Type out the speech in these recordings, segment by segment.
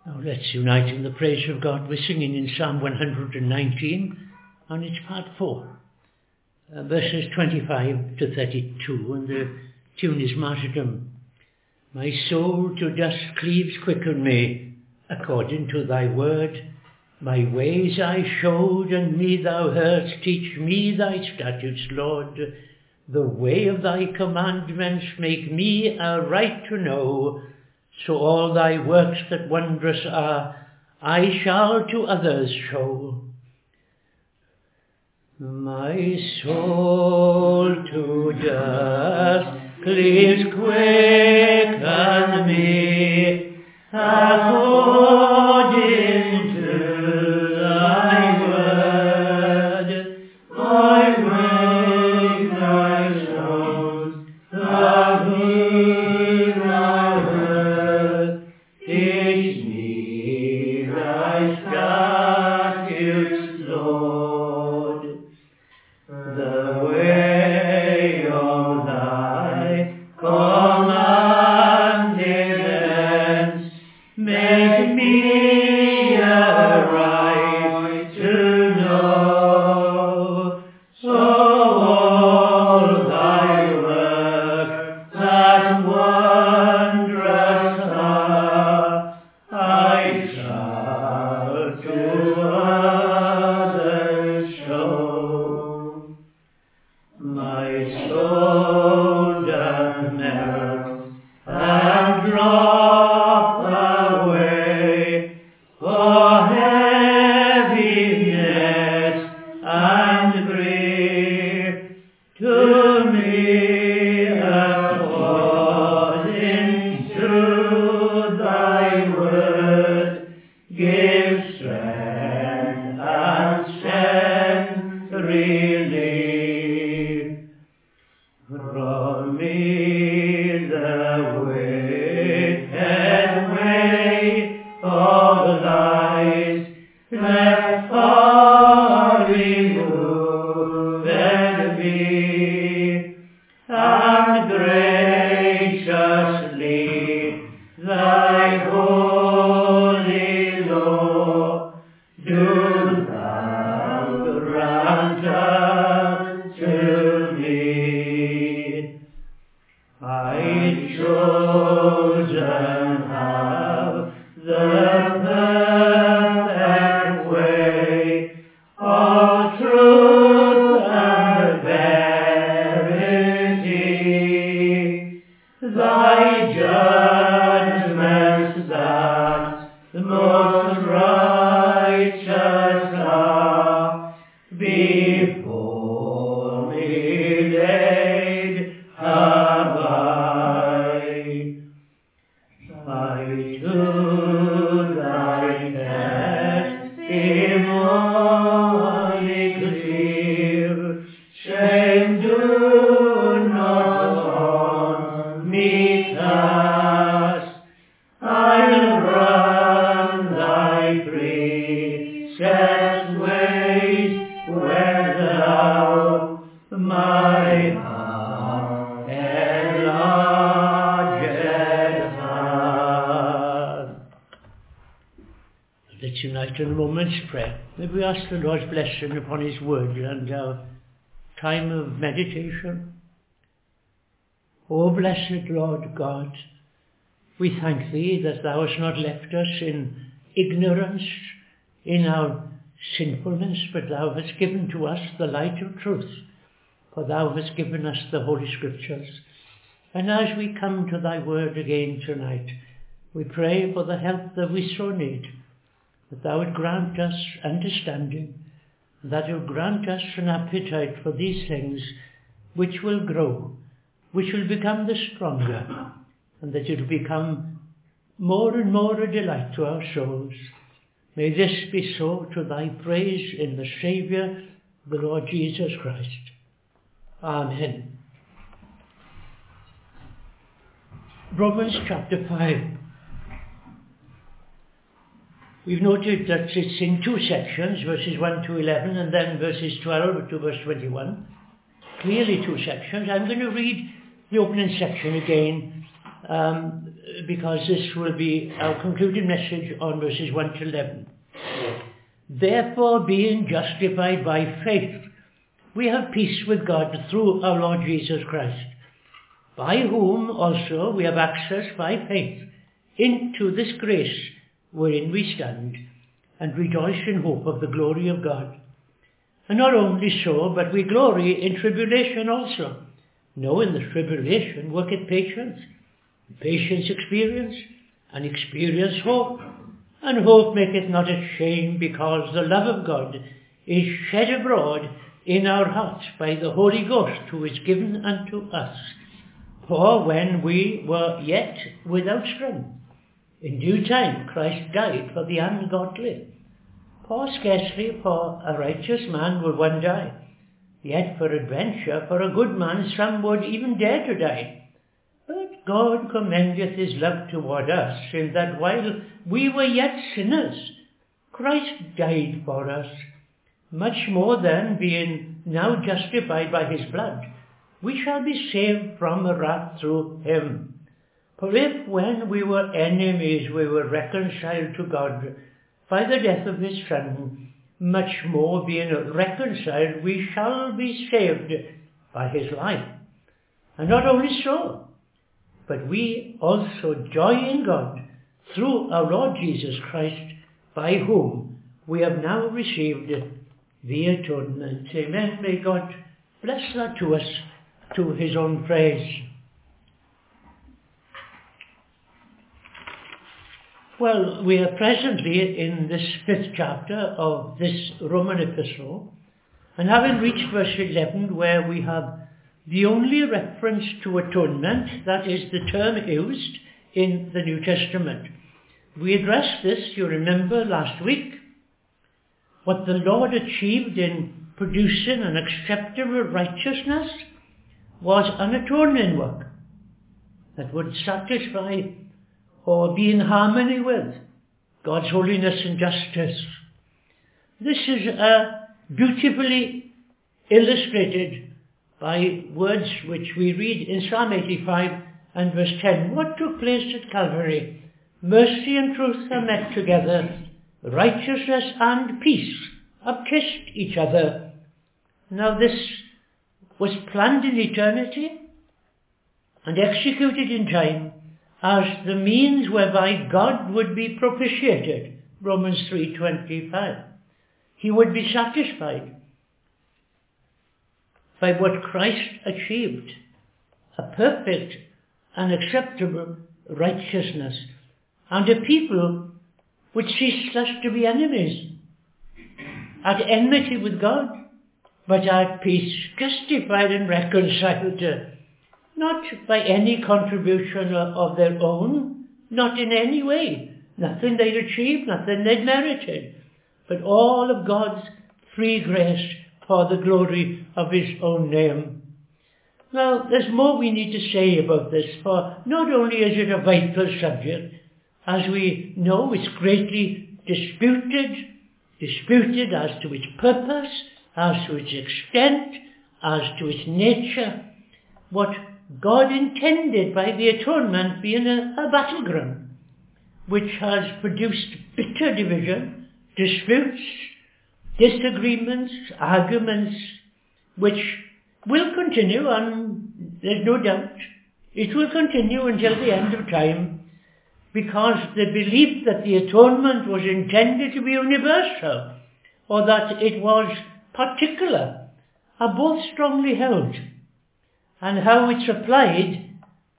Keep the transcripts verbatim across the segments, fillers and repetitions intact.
Now let's unite in the praise of God. We're singing in Psalm one hundred nineteen, and it's part four, uh, verses twenty-five to thirty-two, and the tune is Martyrdom. My soul to dust cleaves, quicken me, according to thy word. My ways I showed, and me thou heardst. Teach me thy statutes, Lord. The way of thy commandments make me aright to know. So all thy works that wondrous are, I shall to others show. My soul to dust cleaves, quicken me, according to thy word. My ways thy shows, of me thou heard. Teach me thy statutes, Lord. The way of thy commandments make me aright to know. So all thy works that wondrous are, I shall to others show. My soul doth melt and drop away for heaviness and grief. To me according to thy word, give strength and strength relief. From me the wicked way of lies, let far removed be, and graciously thy holy law do thou grant unto me. I chosen have the perfect way of truth and verity. Thy judgments that the most righteous are, before me laid have I. I to thy testimony clear, shame do not on me cast. I'll run thy precepts ways where thou my heart enlarged hast. Let's unite in a moment's prayer. May we ask the Lord's blessing upon his word and our time of meditation. O blessed Lord God, we thank thee that thou hast not left us in ignorance in our sinfulness, but thou hast given to us the light of truth, for thou hast given us the Holy Scriptures. And as we come to thy word again tonight, we pray for the help that we so need, that thou would grant us understanding, and that you would grant us an appetite for these things which will grow, which will become the stronger, and that it will become more and more a delight to our souls. May this be so to thy praise in the Saviour, the Lord Jesus Christ. Amen. Romans chapter five. We've noted that it's in two sections, verses one to eleven, and then verses twelve to verse twenty-one. Clearly two sections. I'm going to read the opening section again, um, because this will be our concluding message on verses one to eleven. Therefore, being justified by faith, we have peace with God through our Lord Jesus Christ, by whom also we have access by faith into this grace wherein we stand, and rejoice in hope of the glory of God. And not only so, but we glory in tribulation also, knowing that tribulation worketh patience, patience experience, and experience hope, and hope maketh not ashamed, because the love of God is shed abroad in our hearts by the Holy Ghost, who is given unto us. For when we were yet without strength, in due time Christ died for the ungodly. For scarcely for a righteous man will one die, yet for adventure, for a good man some would even dare to die. But God commendeth his love toward us, in that while we were yet sinners, Christ died for us. Much more then, being now justified by his blood, we shall be saved from wrath through him. For if when we were enemies we were reconciled to God by the death of his Son, much more being reconciled we shall be saved by his life. And not only so, but we also joy in God through our Lord Jesus Christ, by whom we have now received the atonement. Amen. May God bless that to us to his own praise. Well, we are presently in this fifth chapter of this Roman epistle, and having reached verse eleven, where we have the only reference to atonement, that is the term used in the New Testament. We addressed this, you remember, last week, what the Lord achieved in producing an acceptable righteousness was an atoning work that would satisfy or be in harmony with God's holiness and justice. This is uh, beautifully illustrated by words which we read in Psalm eighty-five and verse ten. What took place at Calvary? Mercy and truth are met together. Righteousness and peace have kissed each other. Now this was planned in eternity and executed in time as the means whereby God would be propitiated. Romans three twenty-five. He would be satisfied by what Christ achieved, a perfect and acceptable righteousness, and a people would cease thus to be enemies, at enmity with God, but at peace, justified and reconciled, not by any contribution of their own, not in any way, nothing they'd achieved, nothing they'd merited, but all of God's free grace for the glory of his own name. Now, there's more we need to say about this, for not only is it a vital subject, as we know it's greatly disputed, disputed as to its purpose, as to its extent, as to its nature, what God intended by the atonement being a, a battleground, which has produced bitter division, disputes, disagreements, arguments, which will continue, and there's no doubt it will continue until the end of time, because the belief that the atonement was intended to be universal, or that it was particular, are both strongly held. And how it's applied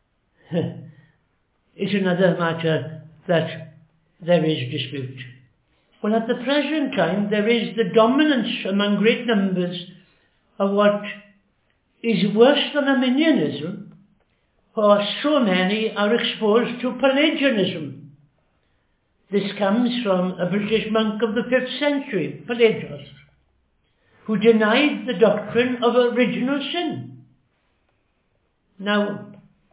is another matter that there is dispute. Well, at the present time, there is the dominance among great numbers of what is worse than Arminianism, for so many are exposed to Pelagianism. This comes from a British monk of the fifth century, Pelagius, who denied the doctrine of original sin. Now,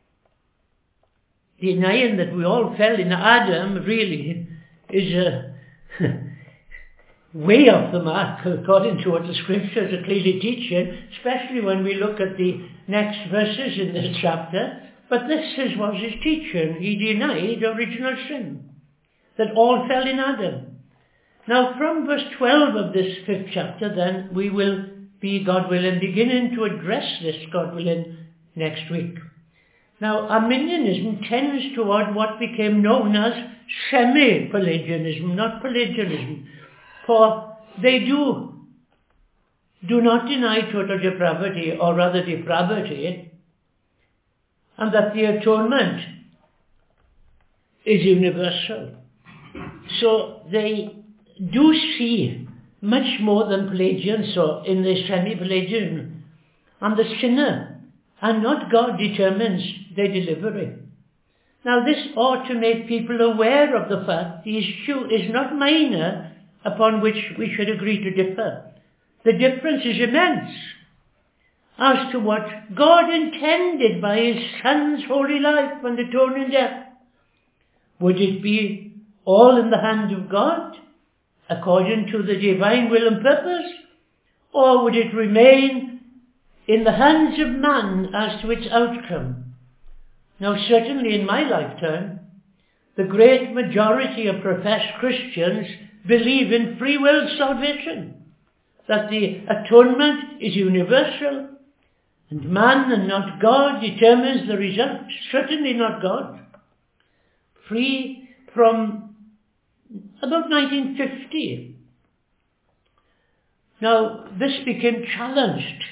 denying that we all fell in Adam really is a way off the mark according to what the scriptures are clearly teaching, especially when we look at the next verses in this chapter. But this is, was his teaching. He denied original sin, that all fell in Adam. Now from verse twelve of this fifth chapter then, we will be, God willing, beginning to address this, God willing, next week. Now Arminianism tends toward what became known as semi-Pelagianism, not Pelagianism, for they do, do not deny total depravity, or rather depravity, and that the atonement is universal. So they do see much more than Pelagians saw in the semi-Pelagian, and the sinner and not God determines their delivery. Now this ought to make people aware of the fact the issue is not minor upon which we should agree to differ. The difference is immense as to what God intended by his Son's holy life and atoning death. Would it be all in the hand of God, according to the divine will and purpose, or would it remain in the hands of man as to its outcome? Now certainly in my lifetime, the great majority of professed Christians believe in free will salvation, that the atonement is universal, and man and not God determines the result, certainly not God. Free from about nineteen fifty. Now this became challenged.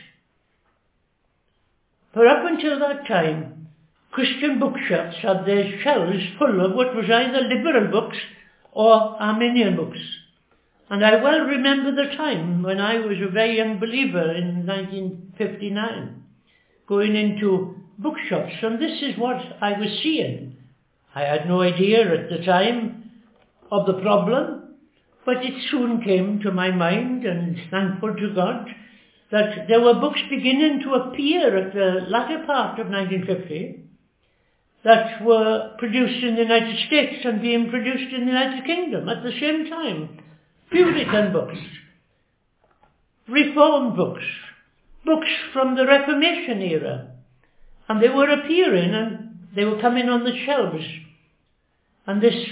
For up until that time, Christian bookshops had their shelves full of what was either liberal books or Arminian books. And I well remember the time when I was a very young believer in nineteen fifty-nine, going into bookshops, and this is what I was seeing. I had no idea at the time of the problem, but it soon came to my mind, and thankful to God, that there were books beginning to appear at the latter part of nineteen fifty that were produced in the United States and being produced in the United Kingdom at the same time. Puritan books, Reformed books, books from the Reformation era. And they were appearing and they were coming on the shelves. And this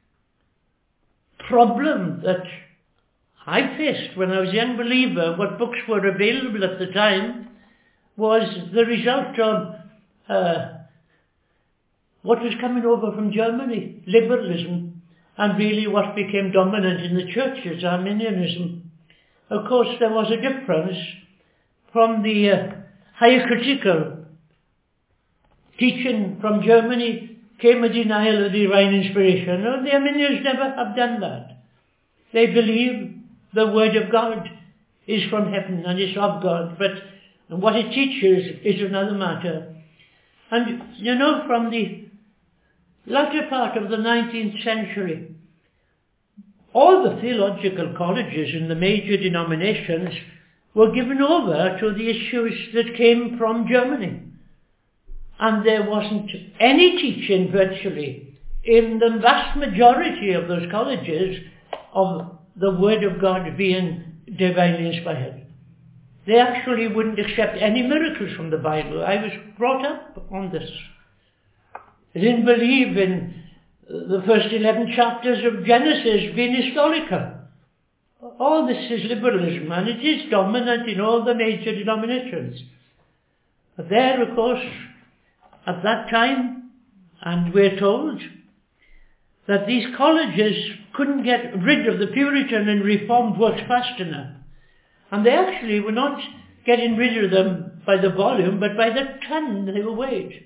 problem that I faced when I was a young believer, what books were available at the time, was the result of uh, what was coming over from Germany, liberalism, and really what became dominant in the churches, Arminianism. Of course, there was a difference from the uh, hierarchical teaching from Germany came a denial of divine inspiration. No, the Arminians never have done that. They believe the word of God is from heaven and is of God, but what it teaches is another matter. And you know, from the latter part of the nineteenth century, all the theological colleges in the major denominations were given over to the issues that came from Germany. And there wasn't any teaching virtually in the vast majority of those colleges of the Word of God being divinely inspired. They actually wouldn't accept any miracles from the Bible. I was brought up on this. They didn't believe in the first eleven chapters of Genesis being historical. All this is liberalism, and it is dominant in all the major denominations. But there, of course, at that time, and we're told that these colleges couldn't get rid of the Puritan and Reformed works fast enough. And they actually were not getting rid of them by the volume, but by the ton they were weighed.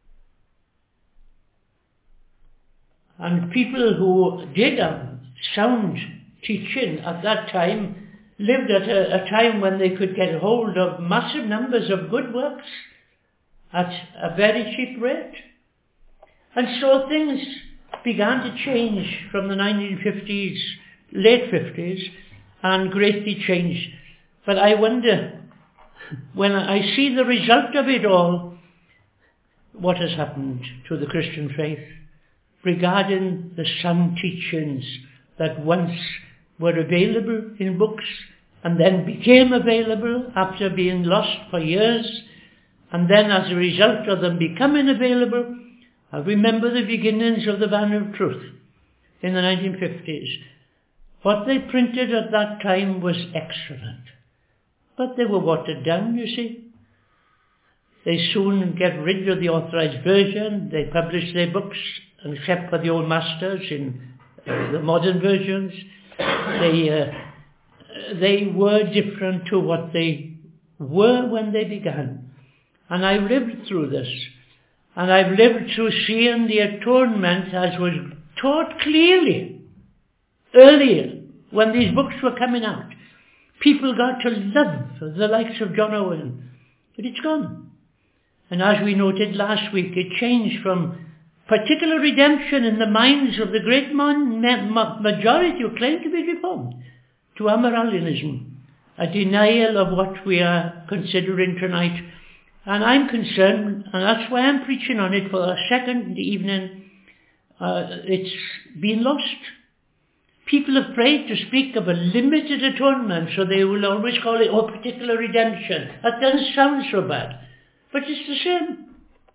And people who did have sound teaching at that time lived at a, a time when they could get hold of massive numbers of good works at a very cheap rate. And so things began to change from the nineteen fifties, late fifties, and greatly changed. But I wonder, when I see the result of it all, what has happened to the Christian faith regarding the sound teachings that once were available in books and then became available after being lost for years, And then as a result of them becoming available, I remember the beginnings of the Banner of Truth in the nineteen fifties. What they printed at that time was excellent. But they were watered down, you see. They soon get rid of the authorized version. They publish their books, except for the old masters in uh, the modern versions. They, uh, they were different to what they were when they began. And I've lived through this. And I've lived through seeing the atonement as was taught clearly earlier when these books were coming out. People got to love the likes of John Owen. But it's gone. And as we noted last week, it changed from particular redemption in the minds of the great man, ma- majority who claim to be reformed to Amyralianism, a denial of what we are considering tonight. And I'm concerned, and that's why I'm preaching on it for a second evening, uh, it's been lost. People are afraid to speak of a limited atonement, so they will always call it, oh, particular redemption. That doesn't sound so bad. But it's the same.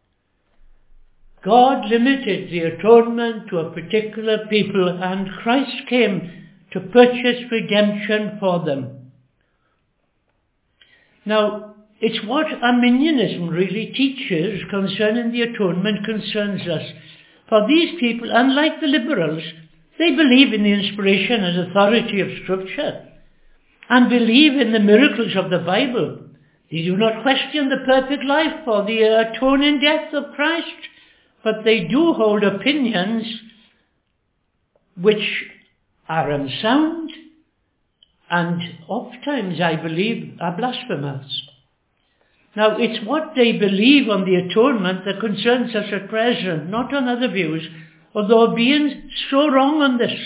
God limited the atonement to a particular people, and Christ came to purchase redemption for them. Now, it's what Arminianism really teaches concerning the atonement concerns us. For these people, unlike the liberals, they believe in the inspiration and authority of Scripture and believe in the miracles of the Bible. They do not question the perfect life or the atoning death of Christ, but they do hold opinions which are unsound and oftentimes, I believe, are blasphemous. Now, it's what they believe on the atonement that concerns us at present, not on other views, although being so wrong on this,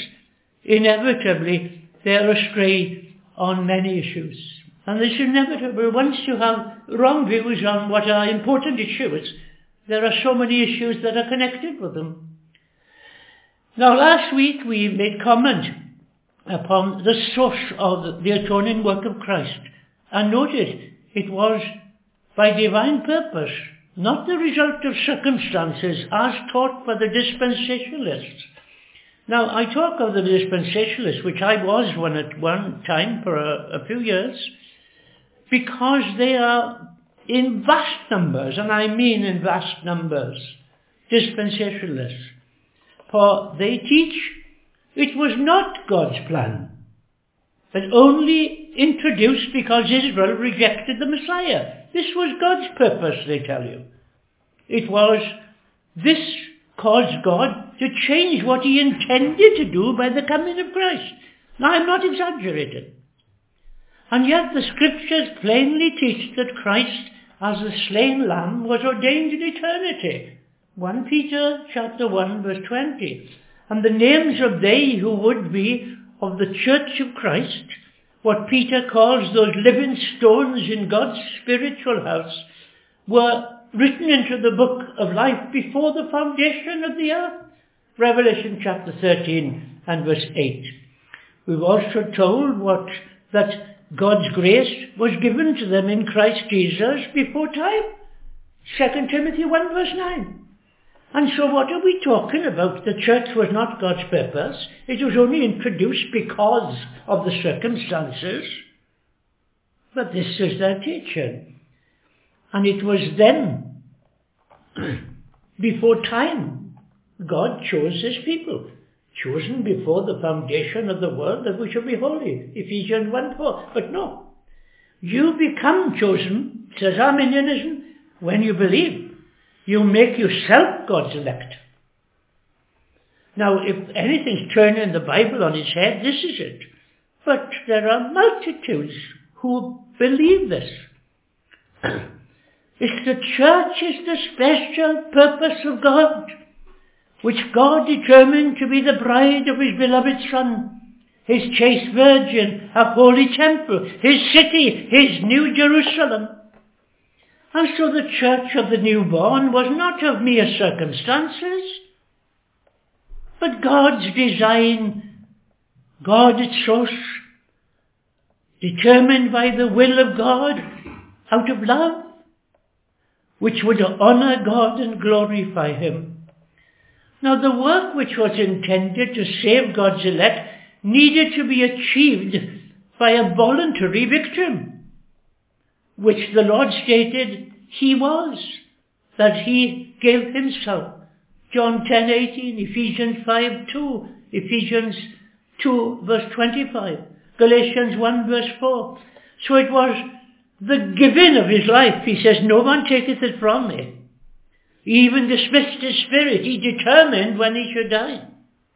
inevitably they're astray on many issues. And it's inevitable, once you have wrong views on what are important issues, there are so many issues that are connected with them. Now, last week we made comment upon the source of the atoning work of Christ, and noted it was by divine purpose, not the result of circumstances as taught by the dispensationalists. Now, I talk of the dispensationalists, which I was one at one time for a, a few years, because they are in vast numbers, and I mean in vast numbers, dispensationalists. For they teach it was not God's plan, but only introduced because Israel rejected the Messiah. This was God's purpose, they tell you. It was, this caused God to change what he intended to do by the coming of Christ. Now, I'm not exaggerating. And yet the Scriptures plainly teach that Christ, as the slain lamb, was ordained in eternity. First Peter chapter one, verse twenty. And the names of they who would be of the church of Christ, what Peter calls those living stones in God's spiritual house, were written into the book of life before the foundation of the earth. Revelation chapter thirteen and verse eight. We've also told what that God's grace was given to them in Christ Jesus before time. Second Timothy one verse nine. And so what are we talking about? The church was not God's purpose. It was only introduced because of the circumstances. But this is their teaching. And it was then, before time, God chose his people. Chosen before the foundation of the world that we should be holy. Ephesians one four. But no. You become chosen, says Arminianism, when you believe. You make yourself God's elect. Now, if anything's turning the Bible on its head, this is it. But there are multitudes who believe this. It's the church is the special purpose of God, which God determined to be the bride of his beloved Son, his chaste virgin, a holy temple, his city, his new Jerusalem. And so the church of the newborn was not of mere circumstances, but God's design, God its source, determined by the will of God out of love. which would honour God and glorify him. Now the work which was intended to save God's elect needed to be achieved by a voluntary victim, which the Lord stated he was, that he gave himself. John ten eighteen, Ephesians five two, Ephesians two verse twenty-five, Galatians one verse four. So it was the giving of his life. He says, no one taketh it from me. He even dismissed his spirit. He determined when he should die.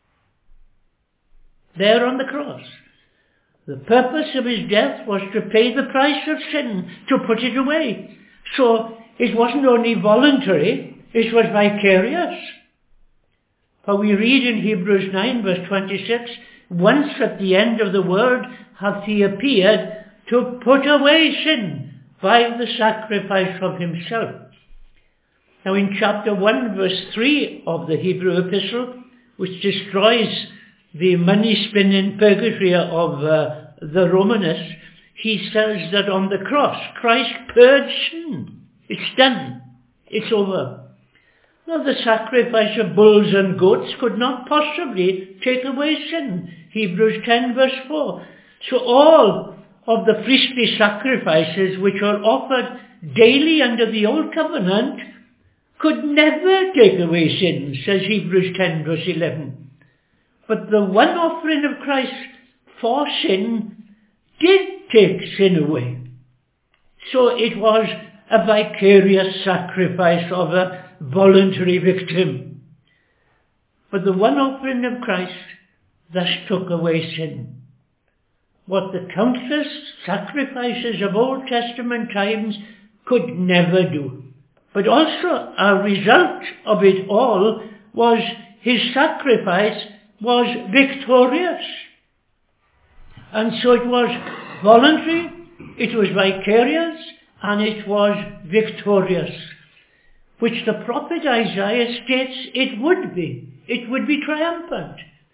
There on the cross. The purpose of his death was to pay the price of sin, to put it away. So it wasn't only voluntary, it was vicarious. For we read in Hebrews nine verse twenty-six, once at the end of the world hath he appeared to put away sin by the sacrifice of himself. Now in chapter one verse three of the Hebrew epistle, which destroys the money-spinning purgatory of uh, the Romanists, he says that on the cross Christ purged sin. It's done. It's over. Now the sacrifice of bulls and goats could not possibly take away sin. Hebrews ten verse four. So all of the priestly sacrifices which were offered daily under the old covenant could never take away sin, says Hebrews ten verse eleven. But the one offering of Christ for sin did take sin away. So it was a vicarious sacrifice of a voluntary victim. But the one offering of Christ thus took away sin. What the countless sacrifices of Old Testament times could never do. But also a result of it all was his sacrifice was victorious. And so it was voluntary, it was vicarious, and it was victorious, which the prophet Isaiah states it would be. It would be triumphant.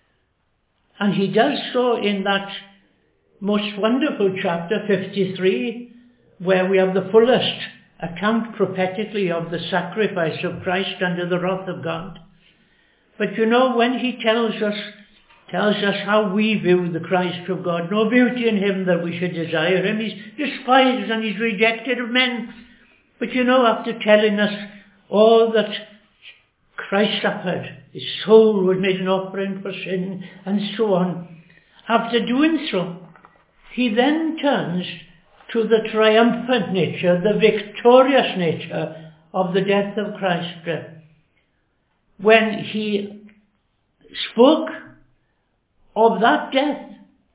And he does so in that most wonderful chapter fifty-three, where we have the fullest account prophetically of the sacrifice of Christ under the wrath of God. But you know, when he tells us tells us how we view the Christ of God, no beauty in him that we should desire him. He's despised and he's rejected of men. But you know, after telling us all that Christ suffered, his soul was made an offering for sin, and so on, after doing so, he then turns to the triumphant nature, the victorious nature of the death of Christ, when he spoke of that death.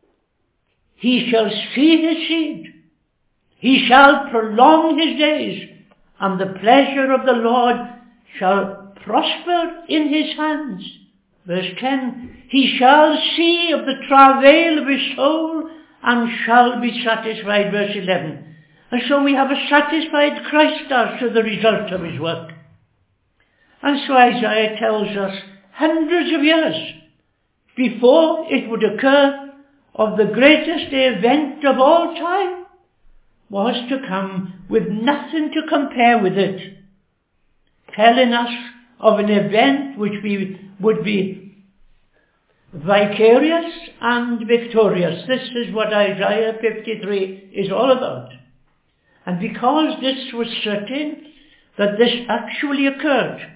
He shall see his seed. He shall prolong his days, and the pleasure of the Lord shall prosper in his hands. Verse ten, he shall see of the travail of his soul, and shall be satisfied. Verse eleven. And so we have a satisfied Christ as to the result of his work. And so Isaiah tells us hundreds of years before it would occur of the greatest event of all time was to come with nothing to compare with it, telling us of an event which be, would be vicarious and victorious. This is what Isaiah fifty-three is all about. And because this was certain that this actually occurred,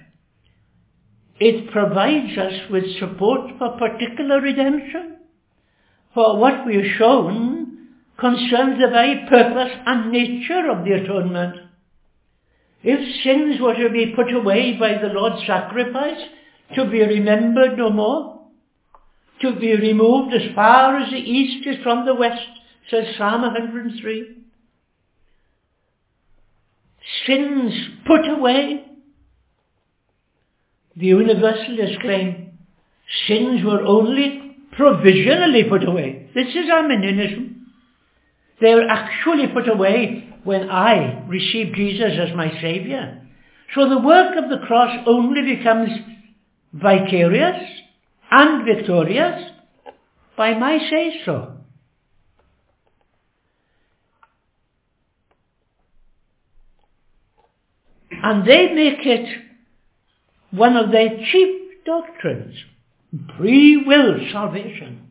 it provides us with support for particular redemption. For what we are shown concerns the very purpose and nature of the atonement. If sins were to be put away by the Lord's sacrifice, to be remembered no more, to be removed as far as the east is from the west, says Psalm one hundred three. Sins put away. The Universalists claim sins were only provisionally put away. This is Arminianism. They are actually put away when I receive Jesus as my Saviour. So the work of the cross only becomes vicarious and victorious by my say-so. And they make it one of their chief doctrines. Free will salvation.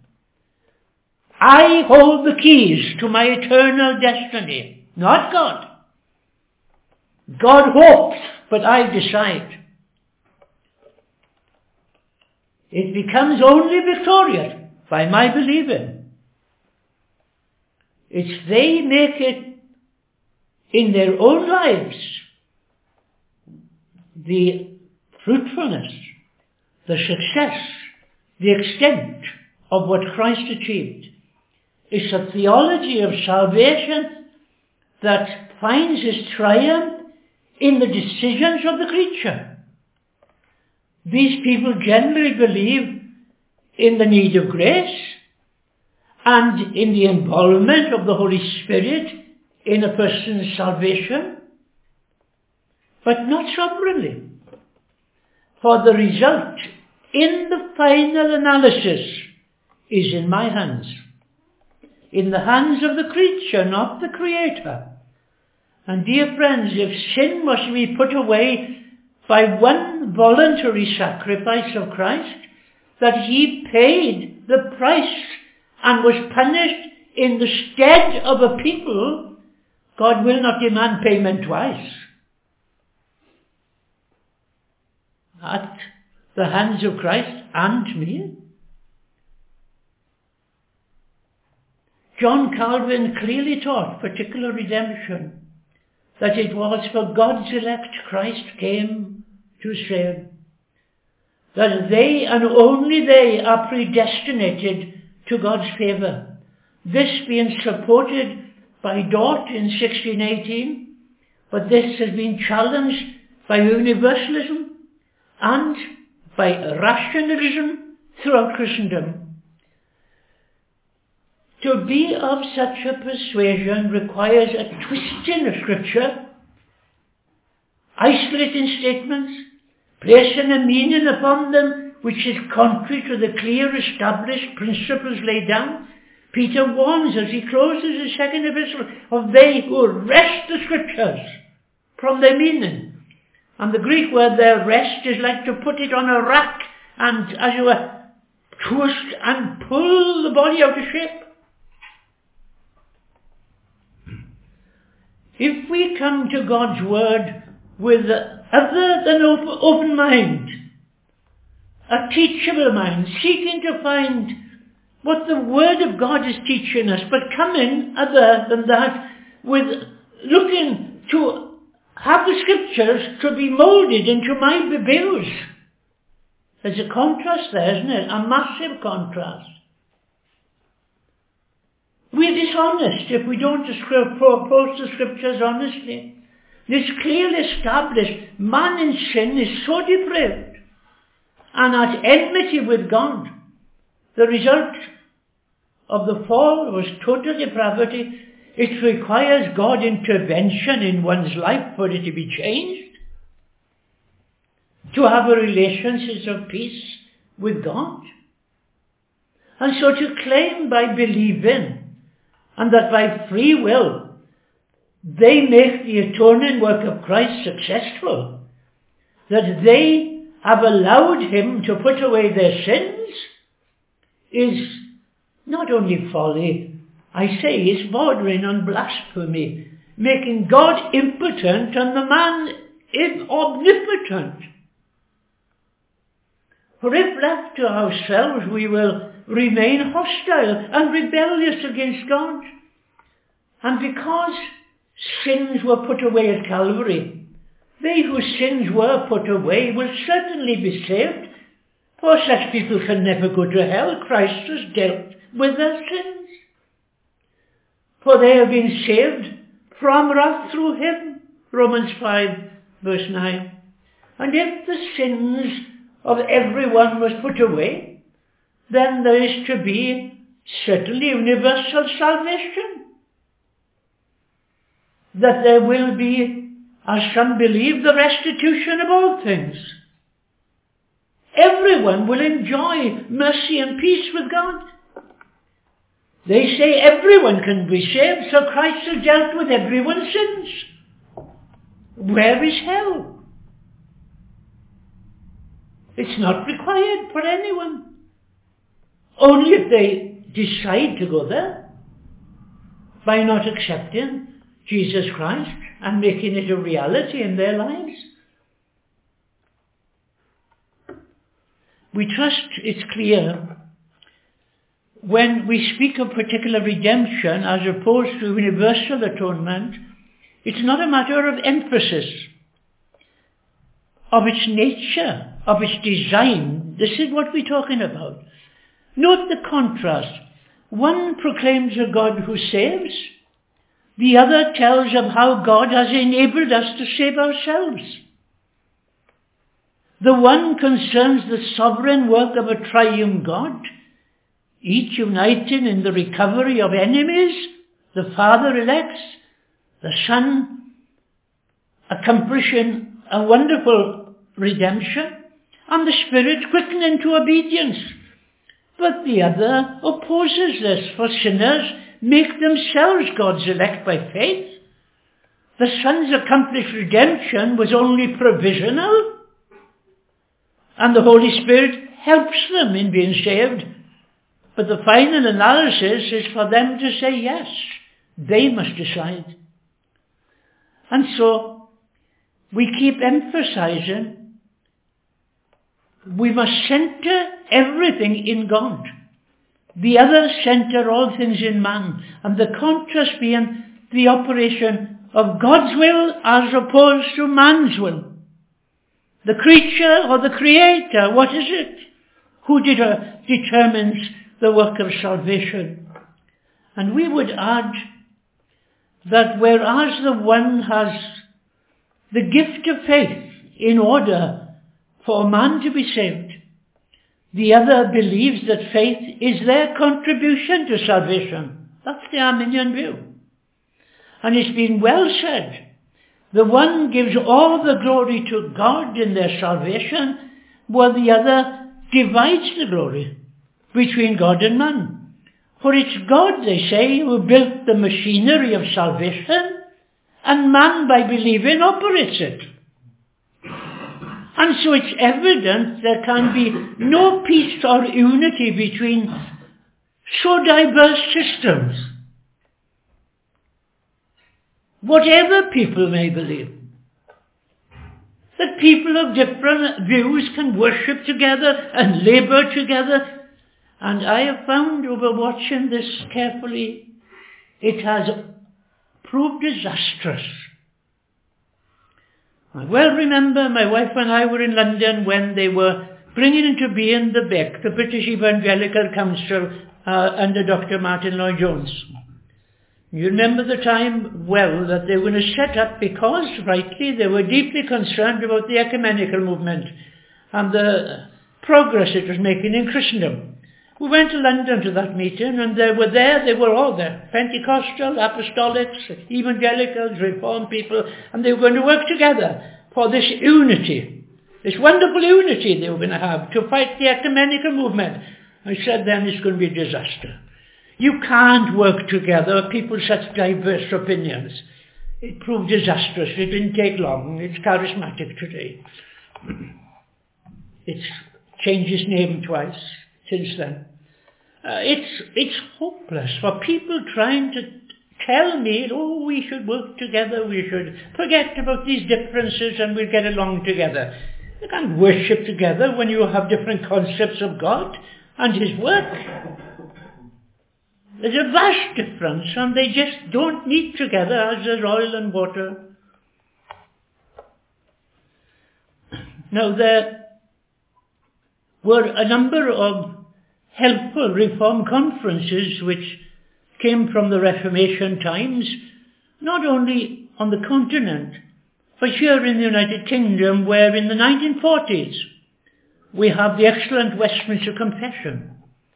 I hold the keys to my eternal destiny, not God. God hopes, but I decide. It becomes only victorious by my believing. It's they make it in their own lives, the fruitfulness, the success, the extent of what Christ achieved. It's a theology of salvation that finds its triumph in the decisions of the creature. These people generally believe in the need of grace and in the involvement of the Holy Spirit in a person's salvation, but not sovereignly. For the result in the final analysis is in my hands, in the hands of the creature, not the Creator. And dear friends, if sin must be put away by one voluntary sacrifice of Christ, that he paid the price and was punished in the stead of a people, God will not demand payment twice. At the hands of Christ and me. John Calvin clearly taught particular redemption, that it was for God's elect Christ came to save, that they and only they are predestinated to God's favour. This being supported by Dort in sixteen eighteen, but this has been challenged by universalism and by rationalism throughout Christendom. To be of such a persuasion requires a twisting of Scripture, isolating statements, placing a meaning upon them which is contrary to the clear established principles laid down. Peter warns as he closes his second epistle of they who wrest the Scriptures from their meaning. And the Greek word there, wrest, is like to put it on a rack and, as you were, twist and pull the body out of shape. If we come to God's word with other than open, open mind, a teachable mind, seeking to find what the word of God is teaching us, but coming other than that with looking to have the Scriptures to be moulded into my views. There's a contrast there, isn't it? A massive contrast. We're dishonest if we don't approach the Scriptures honestly. It's clearly established man in sin is so depraved and at enmity with God. The result of the fall was total depravity. It requires God intervention in one's life for it to be changed, to have a relationship of peace with God. And so to claim by believing and that by free will they make the atoning work of Christ successful, that they have allowed him to put away their sins, is not only folly, I say, is bordering on blasphemy, making God impotent and the man omnipotent. For if left to ourselves, we will remain hostile and rebellious against God. And because sins were put away at Calvary, they whose sins were put away will certainly be saved, for such people can never go to hell. Christ has dealt with their sins. For they have been saved from wrath through him. Romans five verse nine. And if the sins of everyone was put away, then there is to be certainly universal salvation. That there will be, as some believe, the restitution of all things. Everyone will enjoy mercy and peace with God. They say everyone can be saved, so Christ has dealt with everyone's sins. Where is hell? It's not required for anyone. Only if they decide to go there by not accepting Jesus Christ and making it a reality in their lives. We trust it's clear when we speak of particular redemption as opposed to universal atonement, it's not a matter of emphasis, of its nature, of its design. This is what we're talking about. Note the contrast. One proclaims a God who saves. The other tells of how God has enabled us to save ourselves. The one concerns the sovereign work of a triune God, each united in the recovery of enemies. The Father elects, the Son accomplishing a wonderful redemption, and the Spirit quickening to obedience. But the other opposes this, for sinners make themselves God's elect by faith. The Son's accomplished redemption was only provisional, and the Holy Spirit helps them in being saved. But the final analysis is for them to say yes. They must decide. And so, we keep emphasizing, we must center everything in God. The others center all things in man. And the contrast being the operation of God's will as opposed to man's will. The creature or the creator, what is it? Who did, uh, determines the work of salvation? And we would add that whereas the one has the gift of faith in order for man to be saved, the other believes that faith is their contribution to salvation. That's the Arminian view. And it's been well said, the one gives all the glory to God in their salvation, while the other divides the glory between God and man. For it's God, they say, who built the machinery of salvation, and man, by believing, operates it. And so it's evident there can be no peace or unity between so diverse systems. Whatever people may believe, that people of different views can worship together and labour together. And I have found, over watching this carefully, it has proved disastrous. I well remember my wife and I were in London when they were bringing into being the B E C, the British Evangelical Council, uh, under Doctor Martin Lloyd-Jones. You remember the time well that they were going to set up, because rightly they were deeply concerned about the ecumenical movement and the progress it was making in Christendom. We went to London to that meeting, and they were there, they were all there, Pentecostal, Apostolics, Evangelicals, Reformed people, and they were going to work together for this unity, this wonderful unity they were going to have to fight the ecumenical movement. I said then it's going to be a disaster. You can't work together, people such diverse opinions. It proved disastrous. It didn't take long. It's charismatic today. It's changed its name twice since then. Uh, it's it's hopeless for people trying to tell me, oh, we should work together, we should forget about these differences and we'll get along together. You can't worship together when you have different concepts of God and His work. There's a vast difference, and they just don't meet together as there's oil and water. Now, there were a number of helpful Reform conferences which came from the Reformation times, not only on the continent, but here in the United Kingdom, where in the nineteen forties we have the excellent Westminster Confession.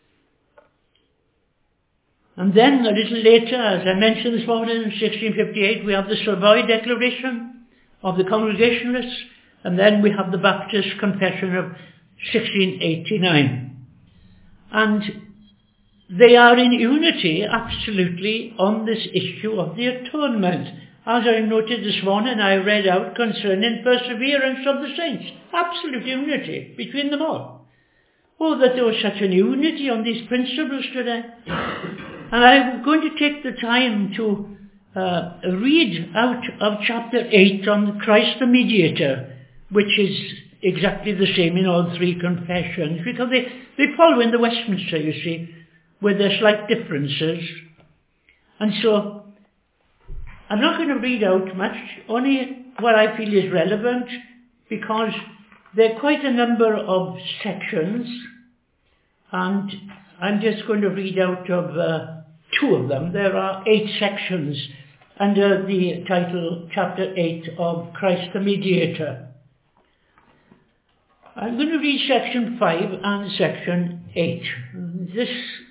And then a little later, as I mentioned this morning, in sixteen fifty-eight, we have the Savoy Declaration of the Congregationalists, and then we have the Baptist Confession of sixteen eighty-nine. And they are in unity, absolutely, on this issue of the atonement as I noted this morning, I read out concerning perseverance of the saints. Absolute unity between them all. Oh, that there was such an unity on these principles today. And I'm going to take the time to uh, read out of chapter eight on Christ the Mediator, which is exactly the same in all three confessions, because they, they follow in the Westminster, you see, with their slight differences. And so, I'm not going to read out much, only what I feel is relevant, because there are quite a number of sections, and I'm just going to read out of uh, two of them. There are eight sections under the title, chapter eight of Christ the Mediator. I'm going to read section five and section eight. This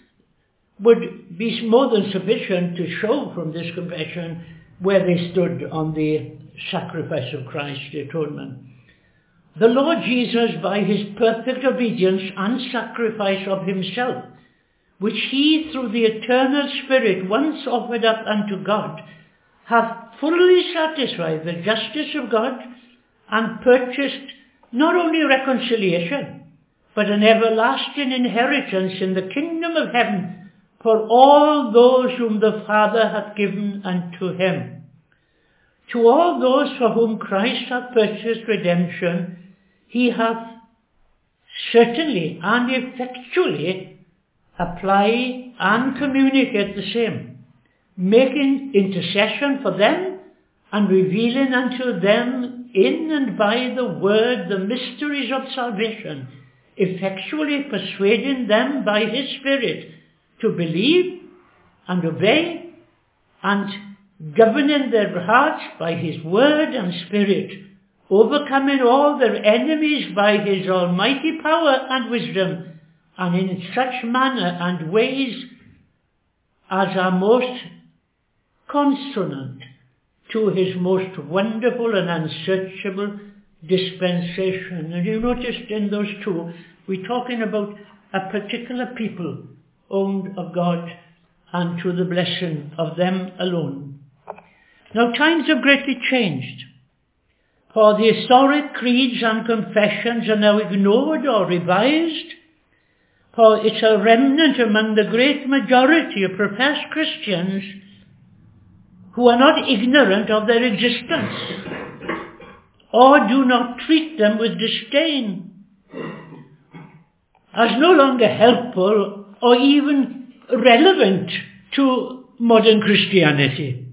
would be more than sufficient to show from this confession where they stood on the sacrifice of Christ, the atonement. The Lord Jesus, by his perfect obedience and sacrifice of himself, which he through the eternal Spirit once offered up unto God, hath fully satisfied the justice of God and purchased not only reconciliation, but an everlasting inheritance in the kingdom of heaven for all those whom the Father hath given unto him. To all those for whom Christ hath purchased redemption, he hath certainly and effectually apply and communicate the same, making intercession for them and revealing unto them in and by the word the mysteries of salvation, effectually persuading them by his Spirit to believe and obey, and governing their hearts by his word and Spirit, overcoming all their enemies by his almighty power and wisdom, and in such manner and ways as are most consonant to his most wonderful and unsearchable dispensation. And you noticed in those two, we're talking about a particular people owned of God and to the blessing of them alone. Now times have greatly changed, for the historic creeds and confessions are now ignored or revised, for it's a remnant among the great majority of professed Christians who are not ignorant of their existence or do not treat them with disdain as no longer helpful or even relevant to modern Christianity.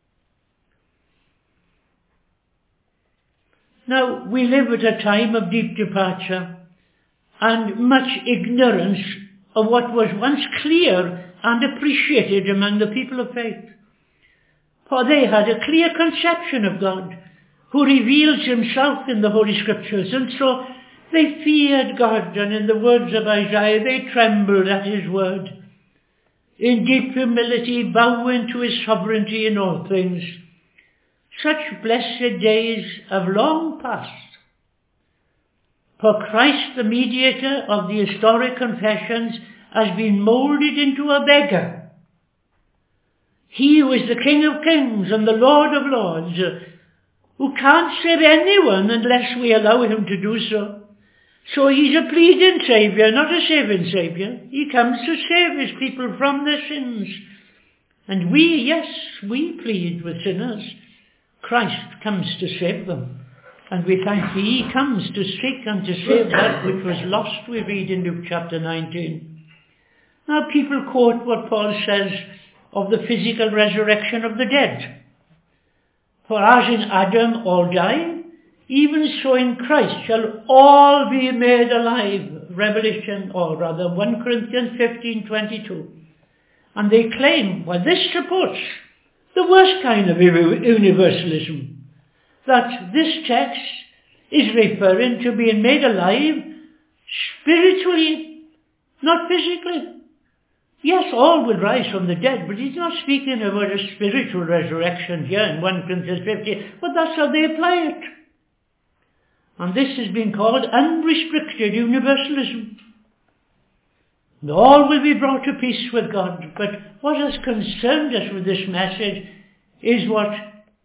Now, we live at a time of deep departure and much ignorance of what was once clear and appreciated among the people of faith. For they had a clear conception of God, who reveals himself in the Holy Scriptures, and so they feared God, and in the words of Isaiah, they trembled at his word, in deep humility bowing to his sovereignty in all things. Such blessed days have long passed. For Christ, the mediator of the historic confessions, has been moulded into a beggar. He who is the King of Kings and the Lord of Lords, who can't save anyone unless we allow him to do so. So he's a pleading Saviour, not a saving Saviour. He comes to save his people from their sins. And we, yes, we plead with sinners. Christ comes to save them. And we thank thee, he comes to seek and to save that which was lost, we read in Luke chapter nineteen. Now people quote what Paul says of the physical resurrection of the dead. For as in Adam all die, even so in Christ shall all be made alive. Revelation, or rather First Corinthians fifteen twenty-two. And they claim, well, this supports the worst kind of universalism, that this text is referring to being made alive spiritually, not physically. Yes, all will rise from the dead, but he's not speaking about a spiritual resurrection here in First Corinthians fifteen, but that's how they apply it. And this has been called unrestricted universalism. And all will be brought to peace with God. But what has concerned us with this message is what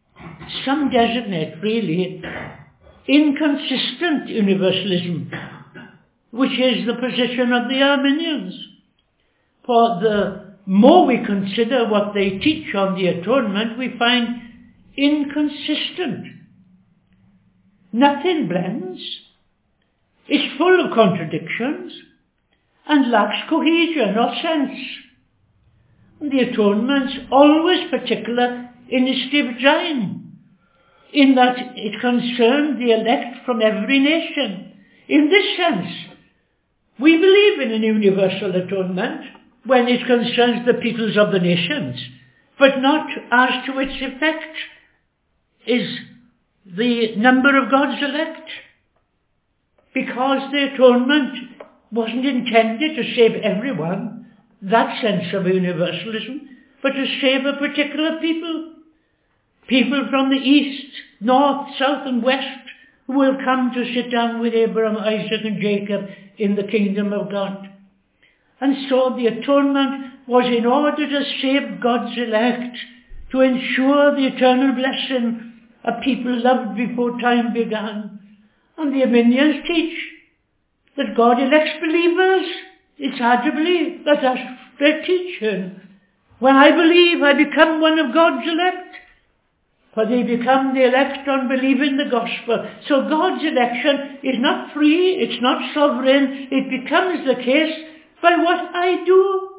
some designate really inconsistent universalism, which is the position of the Arminians. For the more we consider what they teach on the atonement, we find inconsistent. Nothing blends, is full of contradictions, and lacks cohesion or sense. And the atonement's always particular in its design, in that it concerned the elect from every nation. In this sense, we believe in an universal atonement when it concerns the peoples of the nations, but not as to its effect is the number of God's elect, because the atonement wasn't intended to save everyone, that sense of universalism, but to save a particular people, people from the east, north, south and west, who will come to sit down with Abraham, Isaac and Jacob in the kingdom of God. And so the atonement was in order to save God's elect, to ensure the eternal blessing a people loved before time began. And the Arminians teach that God elects believers. It's hard to believe, but that's their teaching. When I believe, I become one of God's elect. For they become the elect on believing the gospel. So God's election is not free, it's not sovereign, it becomes the case by what I do.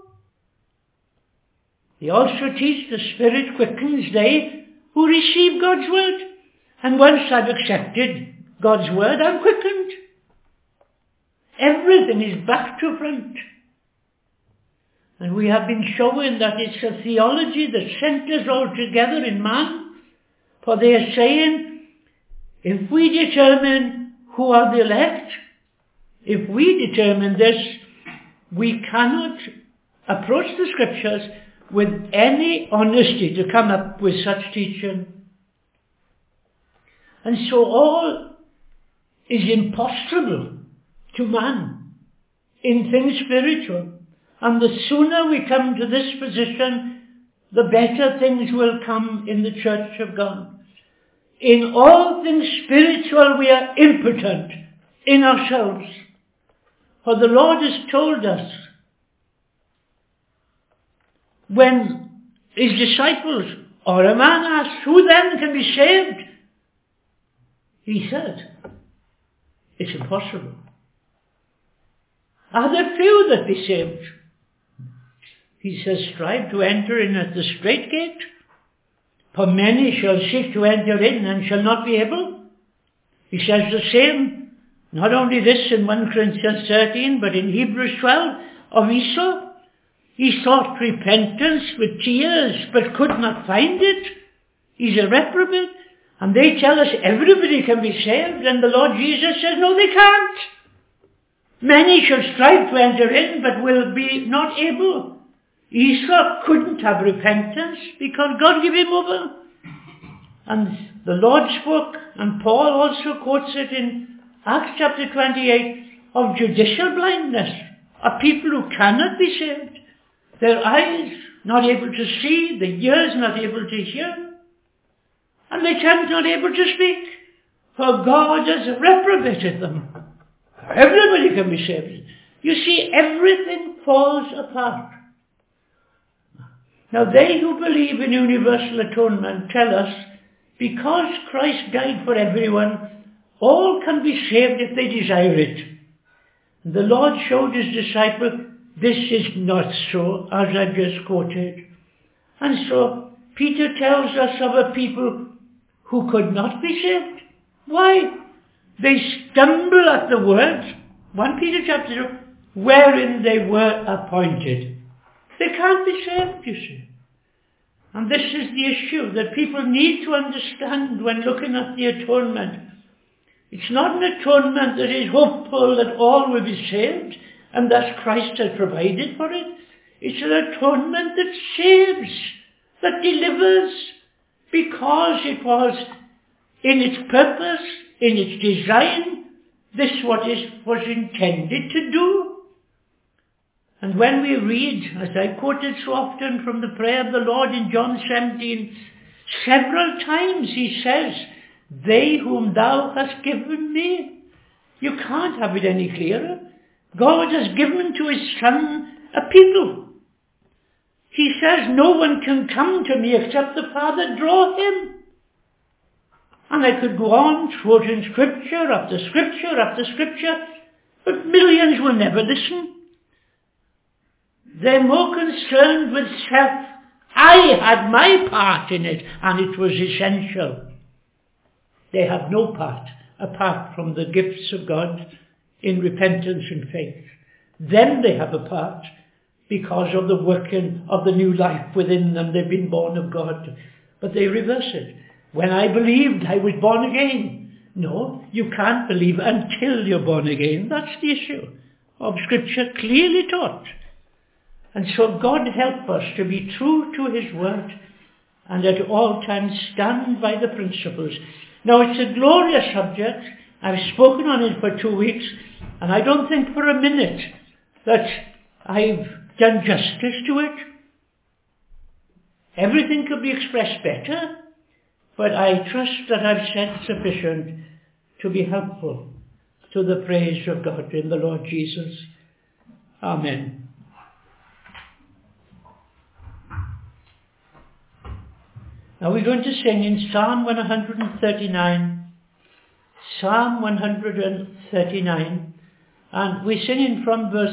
They also teach the Spirit quickens they who receive God's word. And once I've accepted God's word, I'm quickened. Everything is back to front. And we have been showing that it's a theology that centers all together in man. For they are saying, if we determine who are the elect, if we determine this, we cannot approach the scriptures with any honesty to come up with such teaching. And so all is impossible to man in things spiritual. And the sooner we come to this position, the better things will come in the church of God. In all things spiritual we are impotent in ourselves. For the Lord has told us, when his disciples or a man asked, who then can be saved? He said, it's impossible. Are there few that be saved? He says, strive to enter in at the strait gate, for many shall seek to enter in and shall not be able. He says the same, not only this in First Corinthians thirteen, but in Hebrews twelve of Esau. He sought repentance with tears, but could not find it. He's a reprobate. And they tell us everybody can be saved, and the Lord Jesus says, no, they can't. Many shall strive to enter in, but will be not able. Esau couldn't have repentance because God gave him over. And the Lord spoke, and Paul also quotes it in Acts chapter twenty-eight, of judicial blindness, of people who cannot be saved. Their eyes not able to see, the ears not able to hear, and the tongue not able to speak, for God has reprobated them. Everybody can be saved. You see, everything falls apart. Now they who believe in universal atonement tell us, because Christ died for everyone, all can be saved if they desire it. And the Lord showed his disciple, this is not so, as I've just quoted. And so Peter tells us of a people who could not be saved. Why? They stumble at the word, First Peter chapter two, wherein they were appointed. They can't be saved, you see. And this is the issue that people need to understand when looking at the atonement. It's not an atonement that is hopeful that all will be saved, and thus Christ has provided for it. It's an atonement that saves, that delivers, because it was in its purpose, in its design, this what it was intended to do. And when we read, as I quoted so often from the prayer of the Lord in John seventeen, Several times he says, they whom thou hast given me. You can't have it any clearer. God has given to his Son a people. He says, no one can come to me except the Father draw him. And I could go on quoting scripture after scripture after scripture, but millions will never listen. They're more concerned with self. I had my part in it, and it was essential. They have no part apart from the gifts of God in repentance and faith. Then they have a part because of the working of the new life within them. They've been born of God. But they reverse it. When I believed, I was born again. No, you can't believe until you're born again. That's the issue of Scripture clearly taught. And so God help us to be true to his word and at all times stand by the principles. Now, it's a glorious subject. I've spoken on it for two weeks, and I don't think for a minute that I've done justice to it. Everything could be expressed better, but I trust that I've said sufficient to be helpful to the praise of God in the Lord Jesus. Amen. Now we're going to sing in Psalm one thirty-nine. Psalm one thirty-nine. And we're singing from verse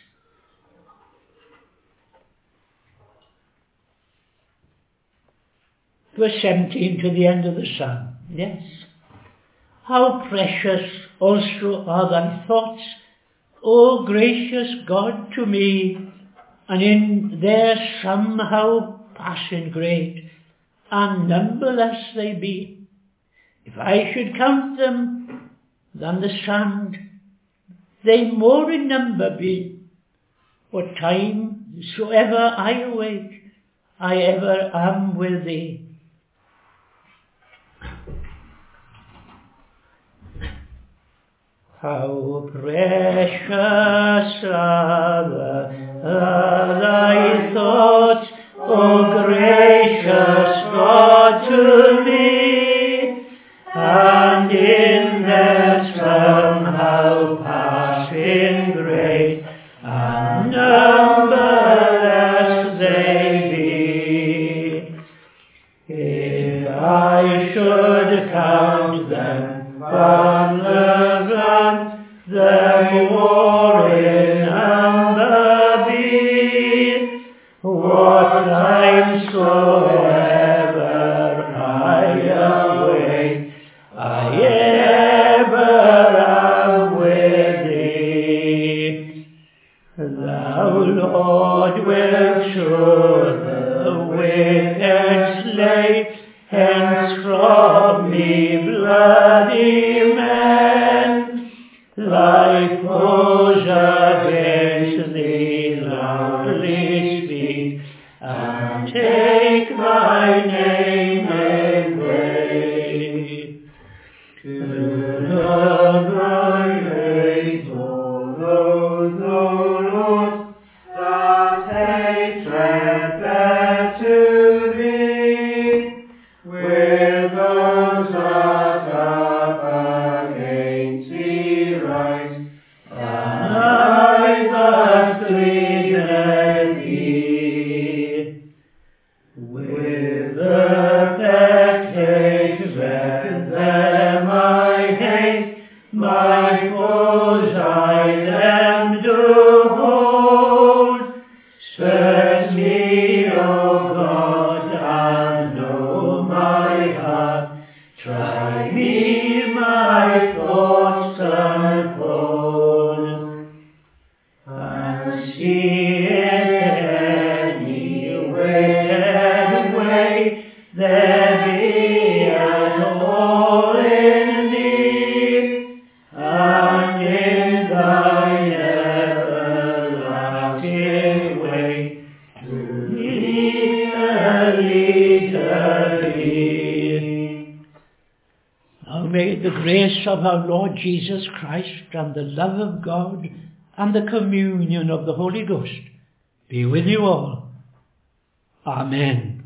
verse seventeen to the end of the psalm. Yes. How precious also are thy thoughts, O gracious God, to me, and in their sum how passing great, and numberless they be. If I should count them than the sand, they more in number be. What time soever I awake, I ever am with thee. How precious are, the, are thy thoughts, O gracious God, to me, and in their sum how passing great, and numberless they be. If I should count them from the ground, the more in number be. What time soever I awake, I ever am with thee. Thou, Lord, wilt show the wicked slay, hence from me bloody men, like foes against thee loudly speak, and take thy name in vain. To love thy ways, O Lord, O Lord, that hatred bear to thee, with those that up against thee rise, and I that pleaseth thee. With the perfect reckon them I hate, my foes I them do hold. Search me, O God, and know my heart. Try me, my thoughts unfold, and see if any wicked way there be at all in thee, and in thine everlasting way to me a leader be. Now may the grace of our Lord Jesus Christ and the love of God and the communion of the Holy Ghost be with you all. Amen.